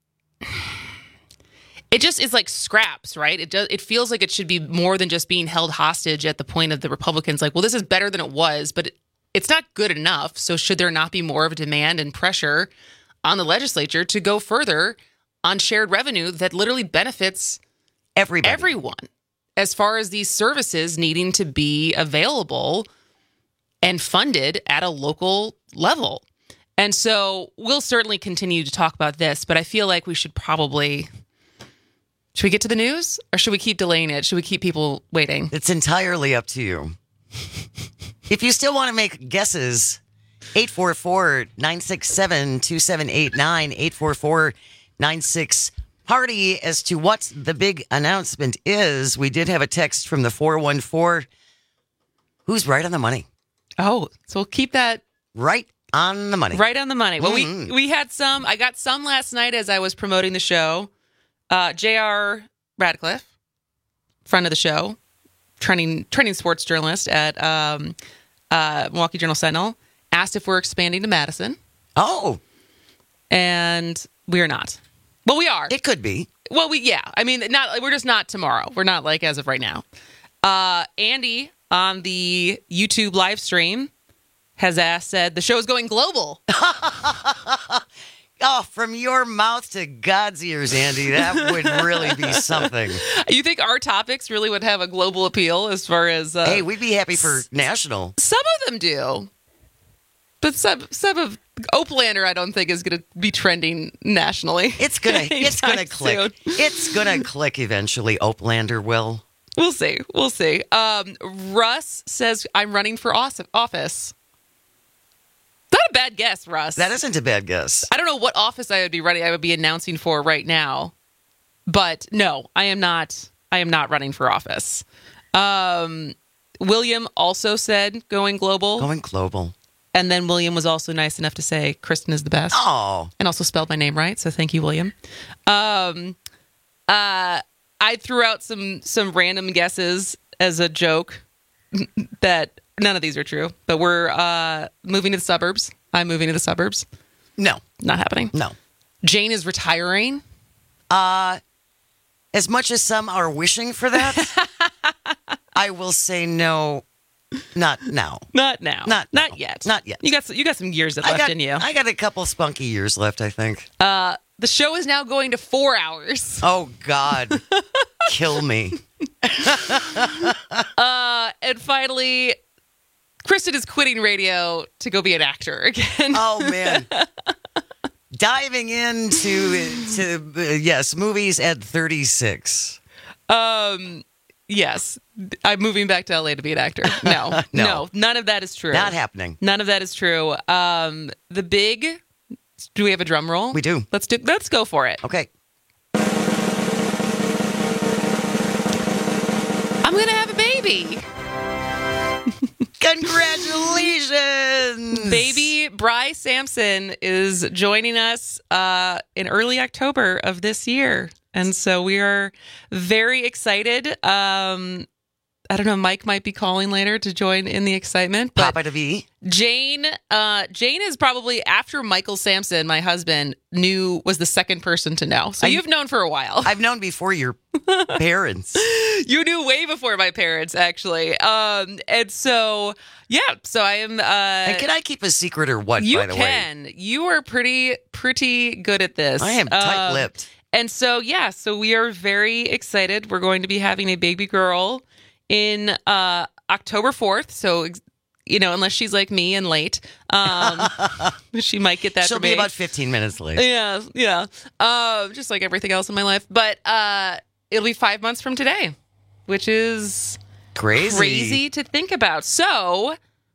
it just is like scraps, right? It does. It feels like it should be more than just being held hostage at the point of the Republicans. Like, well, this is better than it was, but it, it's not good enough. So should there not be more of a demand and pressure on the legislature to go further on shared revenue that literally benefits everybody, everyone, as far as these services needing to be available and funded at a local level? And so we'll certainly continue to talk about this, but I feel like we should probably, should we get to the news, or should we keep delaying it? Should we keep people waiting? It's entirely up to you. If you still want to make guesses, eight four four, nine six seven, two seven eight nine, eight four four, nine six party as to what the big announcement is. We did have a text from the four one four. Who's right on the money? Oh, so we'll keep that right on the money. Right on the money. Well, Mm-hmm. we we had some. I got some last night as I was promoting the show. Uh, J R Radcliffe, friend of the show, trending trending sports journalist at um, uh, Milwaukee Journal Sentinel, asked if we're expanding to Madison. Oh, and we are not. Well, we are. It could be. Well, we yeah. I mean, not. We're just not tomorrow. We're not like as of right now. Uh, Andy on the YouTube live stream has asked, said the show is going global. Oh, from your mouth to God's ears, Andy, that would really be something. You think our topics really would have a global appeal as far as... Uh, hey, we'd be happy for national. Some of them do. But some some of... Oaklander, I don't think, is going to be trending nationally. It's going to It's gonna click. Soon. It's going to click eventually. Oaklander will. We'll see. We'll see. Um, Russ says, I'm running for office. Not a bad guess, Russ. That isn't a bad guess. I don't know what office I would be running. I would be announcing for right now, but no, I am not. I am not running for office. Um, William also said going global. Going global. And then William was also nice enough to say Kristen is the best. Oh, and also spelled my name right. So thank you, William. Um, uh, I threw out some some random guesses as a joke that. None of these are true, but we're uh, moving to the suburbs. I'm moving to the suburbs. No. Not happening. No. Jane is retiring. Uh, as much as some are wishing for that, I will say no, not now. Not now. Not Not now. yet. Not yet. You got some, you got some years left I got, in you. I got a couple spunky years left, I think. Uh, the show is now going to four hours. Oh, God. Kill me. uh, and finally... Kristen is quitting radio to go be an actor again. Oh, man. Diving into, to, uh, yes, movies at thirty-six. Um, yes. I'm moving back to L A to be an actor. No, no, No. none of that is true. Not happening. None of that is true. Um, the big, do we have a drum roll? We do. Let's do, let's go for it. Okay. I'm going to have a baby. Congratulations! Baby Bryce Sampson is joining us uh, in early October of this year. And so we are very excited. Um, I don't know, Mike might be calling later to join in the excitement. But Papa to be. Jane, uh, Jane is probably, after Michael Sampson, my husband, knew, was the second person to know. So I, you've known for a while. I've known before your parents. You knew way before my parents, actually. Um, and so, yeah, so I am... Uh, and can I keep a secret or what, you by the can. way? You are pretty, pretty good at this. I am tight-lipped. Um, and so, yeah, so we are very excited. We're going to be having a baby girl in uh, October fourth. So, you know, unless she's like me and late, um, she might get that She'll for be me. about fifteen minutes late. Yeah, yeah. Uh, just like everything else in my life. But uh, it'll be five months from today, which is crazy, crazy to think about. So,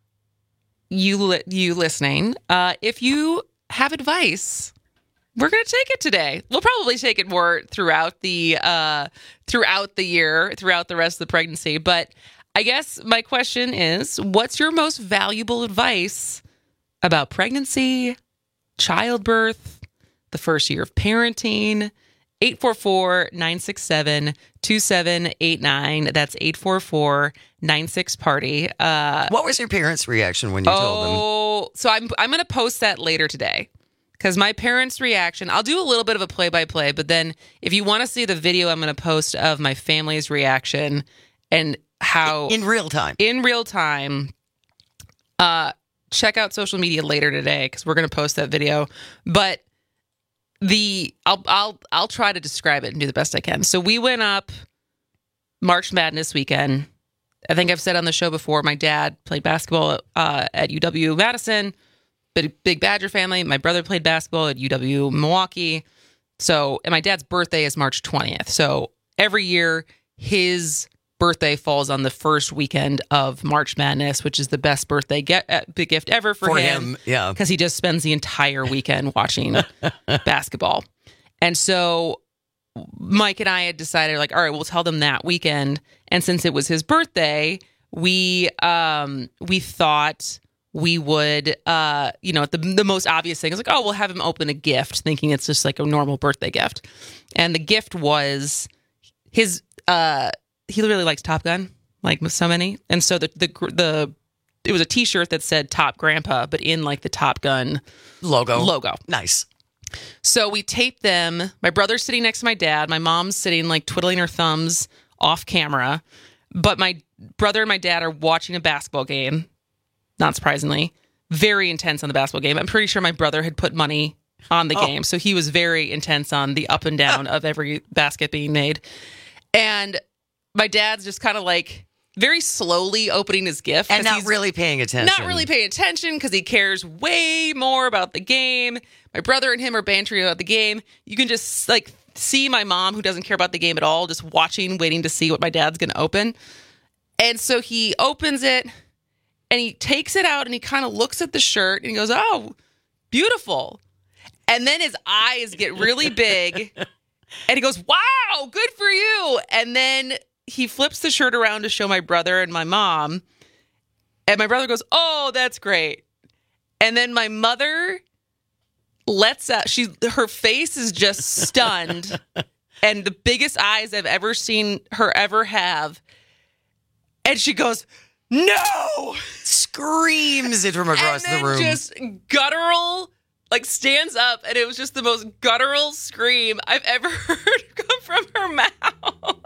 you li- you listening, uh, if you have advice, we're going to take it today. We'll probably take it more throughout the uh, throughout the year, throughout the rest of the pregnancy. But I guess my question is, what's your most valuable advice about pregnancy, childbirth, the first year of parenting? eight four four, nine six seven, two seven eight nine. That's eight four four, nine six party. Uh, what was your parents' reaction when you oh, told them? Oh, so I'm I'm going to post that later today. Because my parents' reaction, I'll do a little bit of a play-by-play, but then if you want to see the video I'm going to post of my family's reaction and how... In real time. In real time. Uh, check out social media later today because we're going to post that video. But the I'll I'll I'll try to describe it and do the best I can. So we went up March Madness weekend. I think I've said on the show before, my dad played basketball uh, at U W-Madison. Big, big Badger family. My brother played basketball at U W-Milwaukee. So, and my dad's birthday is March twentieth. So every year, his birthday falls on the first weekend of March Madness, which is the best birthday get, uh, big gift ever for, For him. him, yeah. Because he just spends the entire weekend watching basketball. And so Mike and I had decided, like, all right, we'll tell them that weekend. And since it was his birthday, we um, we thought, we would, uh, you know, the the most obvious thing is like, oh, we'll have him open a gift, thinking it's just like a normal birthday gift. And the gift was his, uh, he really likes Top Gun, like so many. And so the, the, the, it was a t-shirt that said Top Grandpa, but in like the Top Gun logo. Logo. Nice. So we taped them. My brother's sitting next to my dad. My mom's sitting like twiddling her thumbs off camera. But my brother and my dad are watching a basketball game. Not surprisingly, very intense on the basketball game. I'm pretty sure my brother had put money on the oh. game. So he was very intense on the up and down of every basket being made. And my dad's just kind of like very slowly opening his gift. And not really paying attention. Not really paying attention because he cares way more about the game. My brother and him are bantering about the game. You can just like see my mom, who doesn't care about the game at all, just watching, waiting to see what my dad's going to open. And so he opens it. And he takes it out and he kind of looks at the shirt and he goes, oh, beautiful. And then his eyes get really big and he goes, wow, good for you. And then he flips the shirt around to show my brother and my mom. And my brother goes, oh, that's great. And then my mother lets out, she, her face is just stunned and the biggest eyes I've ever seen her ever have. And she goes, no! Screams it from across and then the room. Just guttural, like stands up, and it was just the most guttural scream I've ever heard come from her mouth.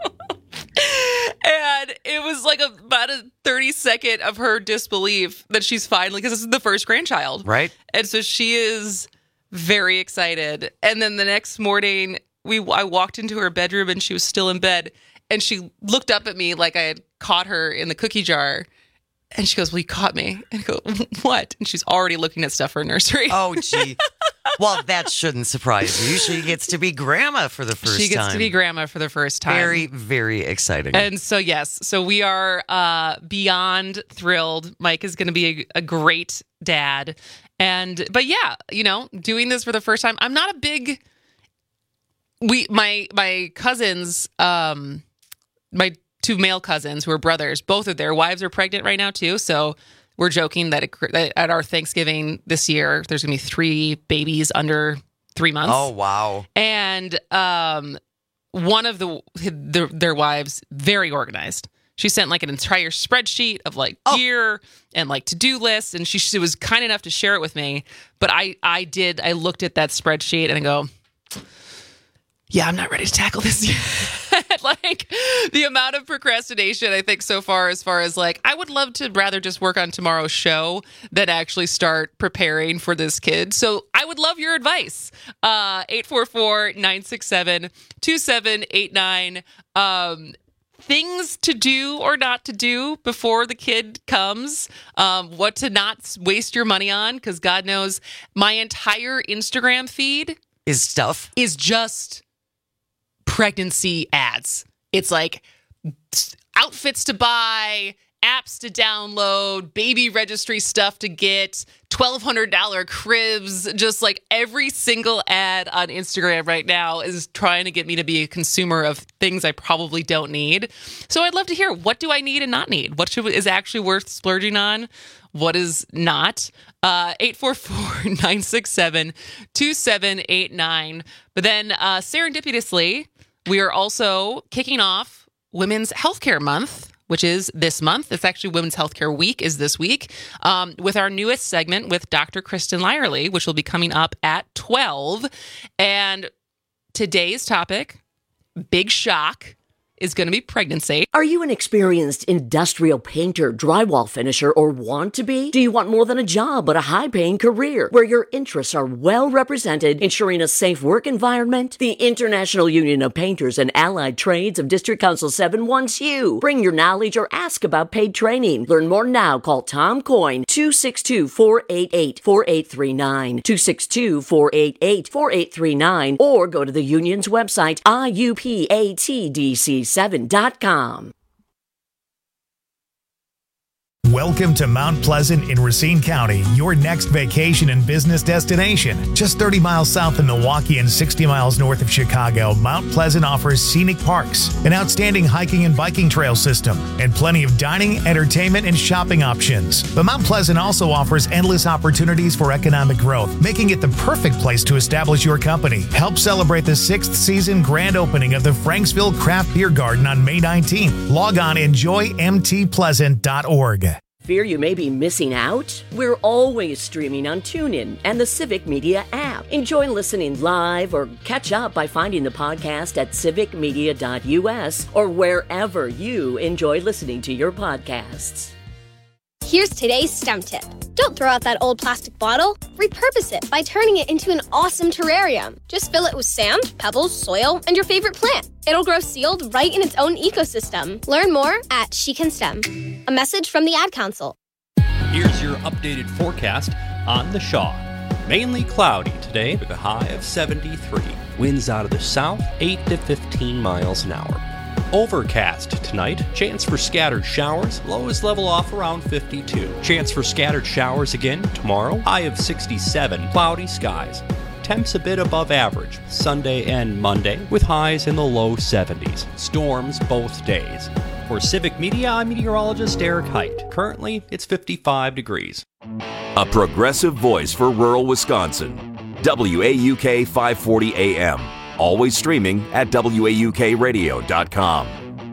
And it was like a, about a thirty second of her disbelief that she's finally, because this is the first grandchild. Right. And so she is very excited. And then the next morning, we I walked into her bedroom and she was still in bed. And she looked up at me like I had caught her in the cookie jar. And she goes, well, you caught me. And I go, what? And she's already looking at stuff for nursery. Oh, gee. Well, that shouldn't surprise you. She gets to be grandma for the first time. She gets time. to be grandma for the first time. Very, very exciting. And so, yes. So we are uh, beyond thrilled. Mike is going to be a, a great dad. And, but yeah, you know, doing this for the first time. I'm not a big, we, my, my cousins, um, my two male cousins who are brothers, both of their wives are pregnant right now too. So we're joking that at our Thanksgiving this year, there's going to be three babies under three months. Oh, wow. And um, one of the, the their wives, very organized. She sent like an entire spreadsheet of like gear oh. and like to-do lists. And she, she was kind enough to share it with me. But I, I did, I looked at that spreadsheet and I go, yeah, I'm not ready to tackle this yet. Like the amount of procrastination, I think so far, as far as like, I would love to rather just work on tomorrow's show than actually start preparing for this kid. So I would love your advice. Uh, eight four four, nine six seven, two seven eight nine. Um, things to do or not to do before the kid comes. Um, what to not waste your money on. Because God knows my entire Instagram feed is stuff. Is just pregnancy ads. It's like outfits to buy, apps to download, baby registry stuff to get, twelve hundred dollars cribs. Just like every single ad on Instagram right now is trying to get me to be a consumer of things I probably don't need. So I'd love to hear, what do I need and not need? What should, is actually worth splurging on? What is not? Uh, eight four four, nine six seven, two seven eight nine. But then uh, serendipitously, we are also kicking off Women's Healthcare Month, which is this month. It's actually Women's Healthcare Week is this week, um, with our newest segment with Doctor Kristen Lyerly, which will be coming up at twelve. And today's topic, big shock, is going to be pregnancy. Are you an experienced industrial painter, drywall finisher, or want to be? Do you want more than a job, but a high-paying career where your interests are well represented, ensuring a safe work environment? The International Union of Painters and Allied Trades of District Council seven wants you. Bring your knowledge or ask about paid training. Learn more now. Call Tom Coyne, two six two, four eight eight, four eight three nine, two six two, four eight eight, four eight three nine, or go to the union's website, I U P A T D C seven dot com. Welcome to Mount Pleasant in Racine County, your next vacation and business destination. Just thirty miles south of Milwaukee and sixty miles north of Chicago, Mount Pleasant offers scenic parks, an outstanding hiking and biking trail system, and plenty of dining, entertainment, and shopping options. But Mount Pleasant also offers endless opportunities for economic growth, making it the perfect place to establish your company. Help celebrate the sixth season grand opening of the Franksville Craft Beer Garden on May nineteenth. Log on enjoy m t pleasant dot org. Fear you may be missing out? We're always streaming on TuneIn and the Civic Media app. Enjoy listening live or catch up by finding the podcast at civic media dot u s or wherever you enjoy listening to your podcasts. Here's today's STEM tip. Don't throw out that old plastic bottle. Repurpose it by turning it into an awesome terrarium. Just fill it with sand, pebbles, soil, and your favorite plant. It'll grow sealed right in its own ecosystem. Learn more at She Can STEM. A message from the Ad Council. Here's your updated forecast on the Shaw. Mainly cloudy today with a high of seventy-three. Winds out of the south, eight to fifteen miles an hour. Overcast tonight. Chance for scattered showers. Lows level off around fifty-two. Chance for scattered showers again tomorrow. High of sixty-seven. Cloudy skies. Temps a bit above average Sunday and Monday with highs in the low seventies. Storms both days. For Civic Media, I'm meteorologist Eric Height. Currently, it's fifty-five degrees. A progressive voice for rural Wisconsin. W A U K five forty A M. Always streaming at W A U K radio dot com.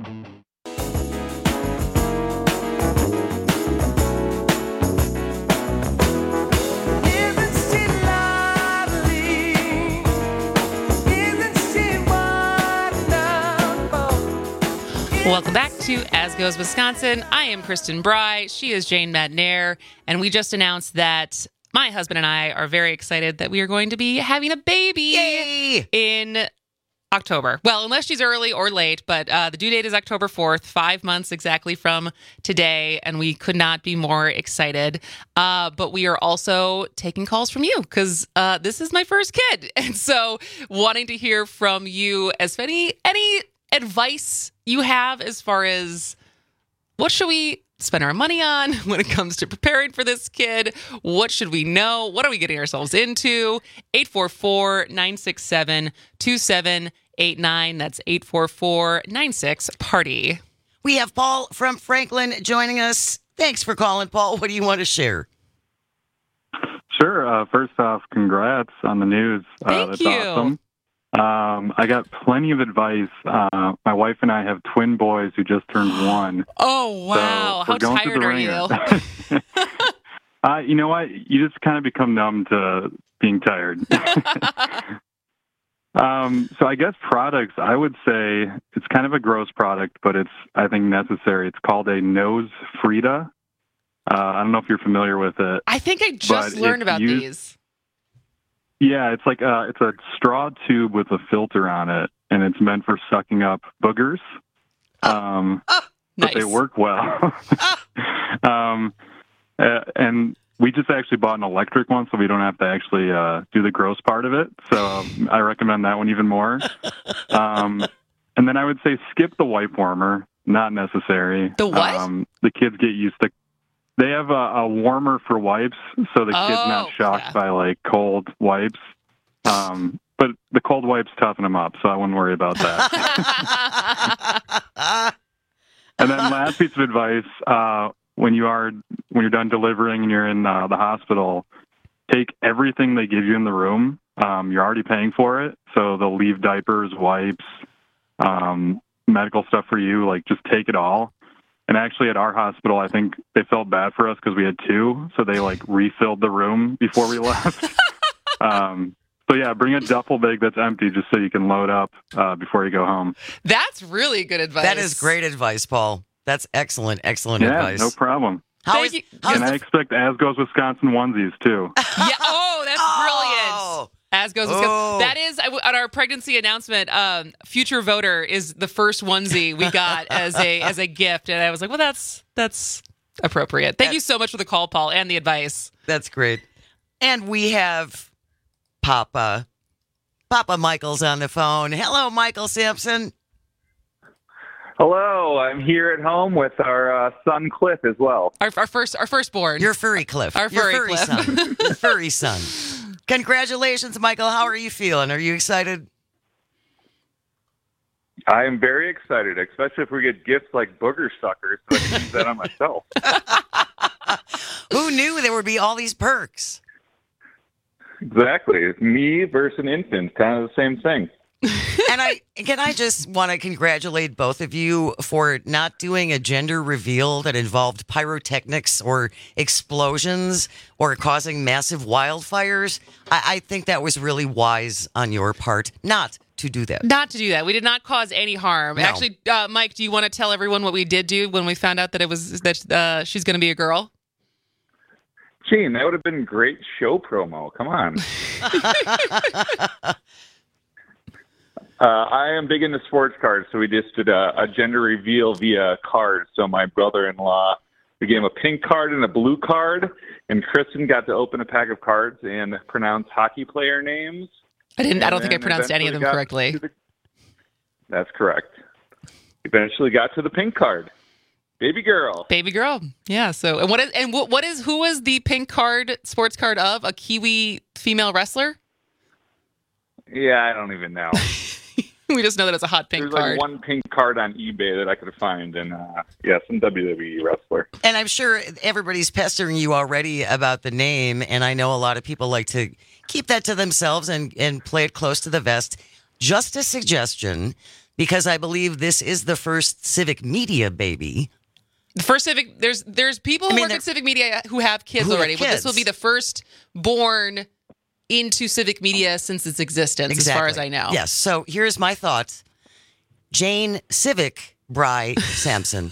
Welcome back to As Goes Wisconsin. I am Kristen Bry. She is Jane Madnair. And we just announced that my husband and I are very excited that we are going to be having a baby Yay! in October. Well, unless she's early or late, but uh, the due date is October fourth, five months exactly from today, and we could not be more excited. Uh, but we are also taking calls from you because uh, this is my first kid. And so wanting to hear from you as any, any advice you have as far as what should we spend our money on when it comes to preparing for this kid? What should we know? What are we getting ourselves into? eight four four, nine six seven, two seven eight nine. That's eight four four, nine six, party. We have Paul from Franklin joining us. Thanks for calling, Paul. What do you want to share? Sure. Uh, first off, congrats on the news. Uh, Thank that's you. awesome. Um, I got plenty of advice. Uh, my wife and I have twin boys who just turned one. Oh, wow. So How tired are you? uh, you know what? You just kind of become numb to being tired. um, so I guess products, I would say it's kind of a gross product, but it's, I think, necessary. It's called a nose Frida. Uh, I don't know if you're familiar with it. I think I just learned about used, these. Yeah, it's like a, it's a straw tube with a filter on it, and it's meant for sucking up boogers. Um, oh, nice. But they work well. um, uh, and we just actually bought an electric one, so we don't have to actually uh, do the gross part of it. So um, I recommend that one even more. Um, and then I would say skip the wipe warmer. Not necessary. The what? Um, the kids get used to. They have a, a warmer for wipes, so the kid's Oh, not shocked yeah. by like cold wipes. Um, but the cold wipes toughen them up, so I wouldn't worry about that. And then last piece of advice: uh, when you are when you're done delivering and you're in uh, the hospital, take everything they give you in the room. Um, you're already paying for it, so they'll leave diapers, wipes, um, medical stuff for you. Like, just take it all. And actually, at our hospital, I think they felt bad for us because we had two, so they like refilled the room before we left. um, so yeah, bring a duffel bag that's empty just so you can load up uh, before you go home. That's really good advice. That is great advice, Paul. That's excellent, excellent yeah, advice. no problem. How Thank is, you. how's And I the- expect As Goes Wisconsin onesies too. Yeah. Oh, that's Oh. brilliant. As goes, Oh. that is I w- on our pregnancy announcement. Um, Future Voter is the first onesie we got as a as a gift, and I was like, well, that's that's appropriate. Thank you so much for the call, Paul, and the advice. That's great. And we have Papa, Papa Michael's on the phone. Hello, Michael Sampson. Hello, I'm here at home with our uh, son Cliff as well. Our, our first, our firstborn. Your furry Cliff. Our Your furry, furry Cliff. son. Your furry son. Congratulations, Michael. How are you feeling? Are you excited? I am very excited, especially if we get gifts like booger suckers, so I can use that on myself. Who knew there would be all these perks? Exactly. It's me versus an infant, kind of the same thing. And I can I just want to congratulate both of you for not doing a gender reveal that involved pyrotechnics or explosions or causing massive wildfires. I, I think that was really wise on your part not to do that. Not to do that. We did not cause any harm. No. Actually, uh, Mike, do you want to tell everyone what we did do when we found out that it was that uh, she's going to be a girl? Gene, that would have been great show promo. Come on. Uh, I am big into sports cards, so we just did a, a gender reveal via cards. So my brother-in-law, we gave him a pink card and a blue card, and Kristen got to open a pack of cards and pronounce hockey player names. I didn't. I don't And think I pronounced any of them eventually got correctly. to the- That's correct. Eventually got to the pink card. Baby girl. Baby girl. Yeah. So, and what is and what, what is who is the pink card sports card of? A Kiwi female wrestler? Yeah, I don't even know. We just know that it's a hot pink There's card. like one pink card on eBay that I could find, and uh, yeah, some W W E wrestler. And I'm sure everybody's pestering you already about the name, and I know a lot of people like to keep that to themselves and, and play it close to the vest. Just a suggestion, because I believe this is the first Civic Media baby. The first Civic, there's there's people who I mean, work at Civic Media who have kids who have already, but this kids. will be the first born into Civic Media since its existence, Exactly. as far as I know. Yes. So here's my thoughts. Jane Civic Bry Sampson.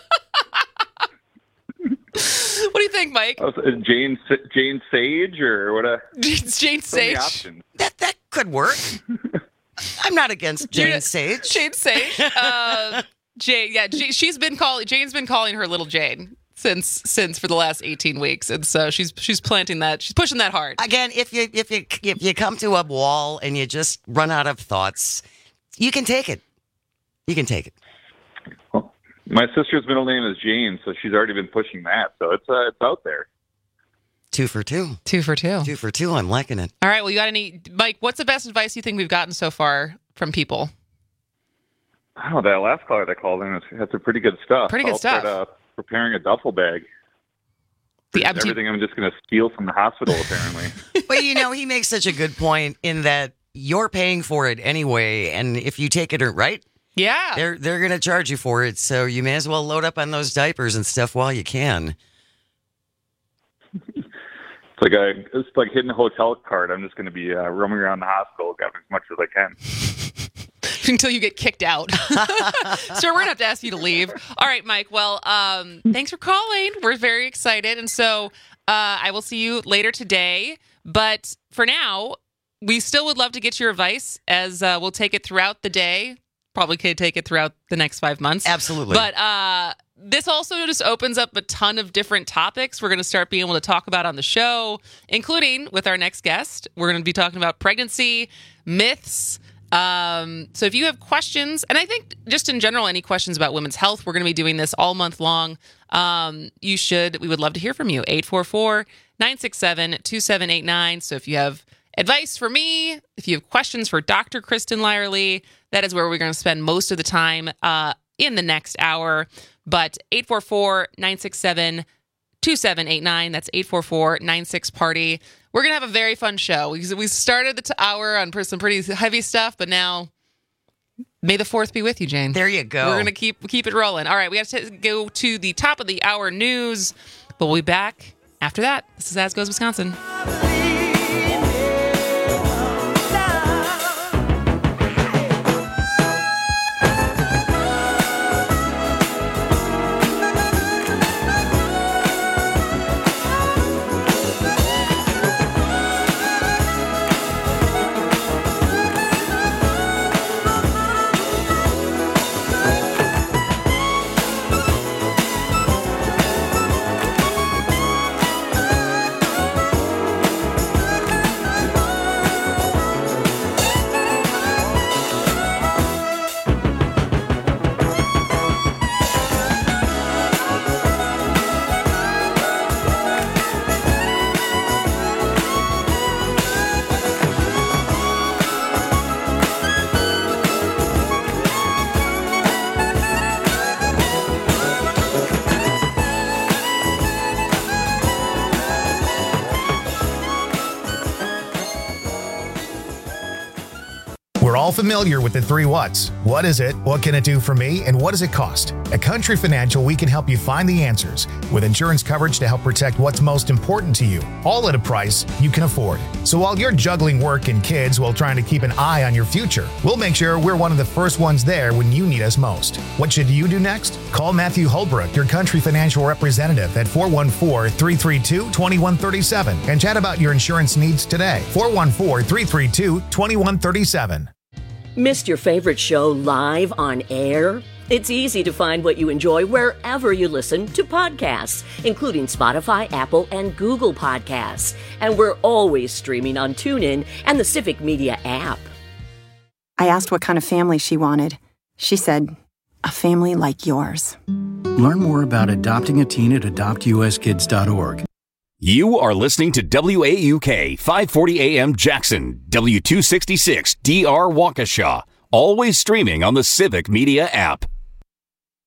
What do you think, Mike? Oh, so Jane Jane Sage or what? A, It's Jane so many Sage. options. That that could work. I'm not against Jane You're- Sage. Jane Sage. Uh, Jane, yeah, Jane, she's been calling. Jane's been calling her little Jane since since for the last eighteen weeks, and so she's she's planting that. She's pushing that hard. Again, if you if you if you come to a wall and you just run out of thoughts, you can take it. You can take it. My sister's middle name is Jane, so she's already been pushing that. So it's uh, it's out there. Two for two. Two for two. Two for two. I'm liking it. All right. Well, you got any, Mike? What's the best advice you think we've gotten so far from people? Oh, that last caller that called in has some pretty good stuff. Pretty good I'll stuff. Start, uh, preparing a duffel bag. The empty- Everything I'm just going to steal from the hospital, apparently. But you know, he makes such a good point in that you're paying for it anyway, and if you take it right, yeah, they're they're going to charge you for it. So you may as well load up on those diapers and stuff while you can. It's like a, it's like hitting a hotel card. I'm just going to be uh, roaming around the hospital, grabbing as much as I can. Until you get kicked out. Sir, we're going to have to ask you to leave. All right, Mike. Well, um, thanks for calling. We're very excited. And so uh, I will see you later today. But for now, we still would love to get your advice as uh, we'll take it throughout the day. Probably could take it throughout the next five months. Absolutely. But uh, this also just opens up a ton of different topics we're going to start being able to talk about on the show, including with our next guest. We're going to be talking about pregnancy, myths. Um, so if you have questions, and I think just in general, any questions about women's health, we're going to be doing this all month long. Um, you should, we would love to hear from you. eight four four, nine six seven, two seven eight nine. So if you have advice for me, if you have questions for Doctor Kristen Lyerly, that is where we're going to spend most of the time uh, in the next hour. But eight four four, nine six seven, two seven eight nine. That's eight four four, nine six, party. We're going to have a very fun show. We, we started the t- hour on some pretty heavy stuff, but now may the fourth be with you, Jane. There you go. We're going to keep keep it rolling. All right, we have to go to the top of the hour news, but we'll be back after that. This is As Goes Wisconsin. We're all familiar with the three whats. What is it? What can it do for me? And what does it cost? At Country Financial, we can help you find the answers with insurance coverage to help protect what's most important to you, all at a price you can afford. So while you're juggling work and kids while trying to keep an eye on your future, we'll make sure we're one of the first ones there when you need us most. What should you do next? Call Matthew Holbrook, your Country Financial representative, at four one four, three three two, two one three seven and chat about your insurance needs today. four one four, three three two, two one three seven. Missed your favorite show live on air? It's easy to find what you enjoy wherever you listen to podcasts, including Spotify, Apple, and Google Podcasts. And we're always streaming on TuneIn and the Civic Media app. I asked what kind of family she wanted. She said, a family like yours. Learn more about adopting a teen at adopt u s kids dot org. You are listening to W A U K five forty A M Jackson, W two sixty-six D R Waukesha, always streaming on the Civic Media app.